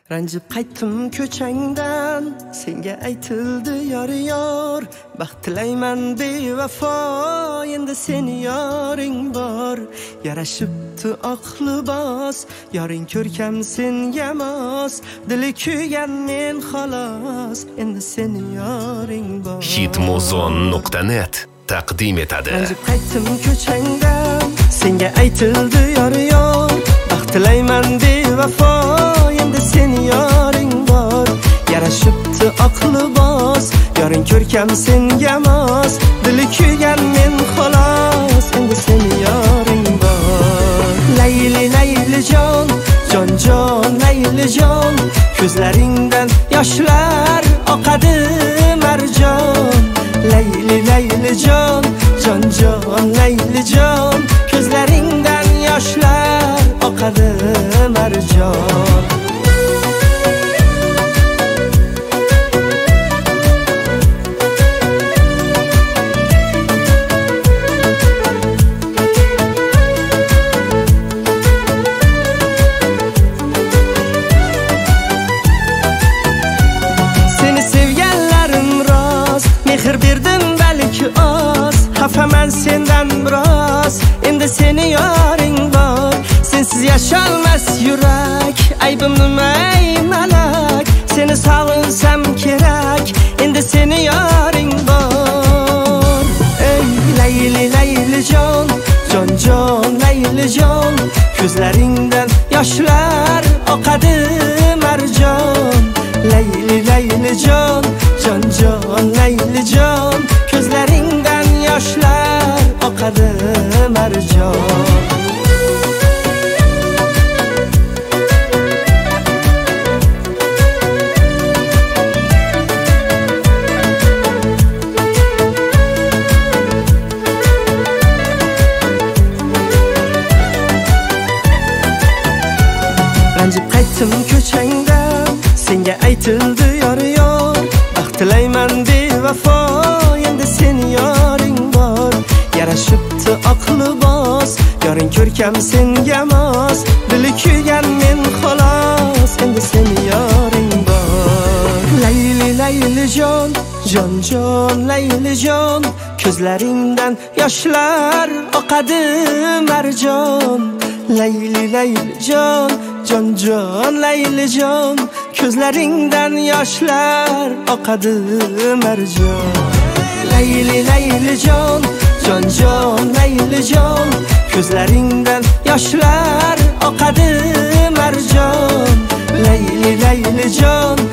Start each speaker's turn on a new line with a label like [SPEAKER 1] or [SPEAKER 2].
[SPEAKER 1] Ranjib qaytdim ko'changdan, senga aytildi yor, baxt tilayman bevafo, endi seni yoring bor. Yarashibdi oq libos, yoring ko'rkam senga mos, dili kuygan men xolos, endi seni yoring bor.
[SPEAKER 2] Hitmuzon.net taqdim etadi.
[SPEAKER 1] Ranjib qaytdim ko'changdan, senga aytildi yor, baxt tilayman bevafo, endi seni yoring bor. Yarashibdi oq libos, yoring ko'rkam senga mos, dili kuygan men xolos, endi seni yoring bor. Layli layli jon, jon jon layli jon, ko'zlaringdan yoshlar oqadi marjon. Layli layli jon, jon jon layli jon, ko'zlaringdan yoshlar oqadi marjon. Seni sevganlarim rost, mehr berdim balki oz, xafaman sendan biroz, endi seni yoring bor. Sensiz yasholmas yurak, aybim nima ey malak, seni sog'insam kerak, endi seni yoring bor. Ey layli layli jon, jon jon layli jon, ko'zlaringdan yoshlar oqadi marjon. Layli layli jon, jon jon layli jon, ko'zlaringdan yoshlar oqadi marjon. Ranjib qaytdim ko'changdan, senga aytildi yor, baxt tilayman bevafo, endi seni yoring bor. Yarashibdi oq libos, yoring ko'rkam senga mos, dili kuygan men xolos, endi seni yoring bor. Layli layli jon, jon jon layli jon, ko'zlaringdan yoshlar oqadi marjon. Layli layli jon, jon jon layli jon, ko'zlaringdan yoshlar oqadi marjon. Layli layli jon, jon jon layli jon, ko'zlaringdan yoshlar oqadi marjon. Layli layli jon,